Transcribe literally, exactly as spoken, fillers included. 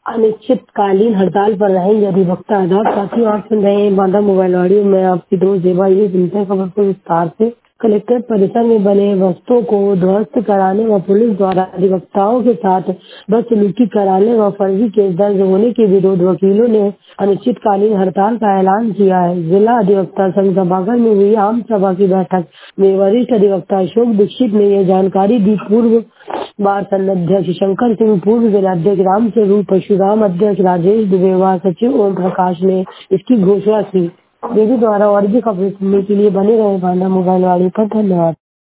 अनिश्चितकालीन हड़ताल पर रहेंगे अधिवक्ता। आदाब साथियों, आप सुन रहे हैं बांदा मोबाइल ऑडियो में आपकी दोस्त जेबा। ये सुनते हैं खबर को विस्तार से। कलेक्ट्रेट परिसर में बने वस्तुओं को ध्वस्त कराने व पुलिस द्वारा अधिवक्ताओं के साथ बदसलूकी कराने व फर्जी केस दर्ज होने के विरोध वकीलों ने अनिश्चितकालीन हड़ताल का ऐलान किया है। जिला अधिवक्ता संघ सभागार में हुई आम सभा की बैठक में वरिष्ठ अधिवक्ता अशोक दीक्षित ने यह जानकारी दी। पूर्व बार संघ अध्यक्ष शंकर सिंह, पूर्व जिलाध्यक्ष राम स्वरूप परशुराम, अध्यक्ष राजेश दुबे व सचिव ओम प्रकाश ने इसकी घोषणा की। बेबी द्वारा और भी खबरें सुनने के लिए बने रहे बांदा मोबाइल वाली पर। धन्यवाद।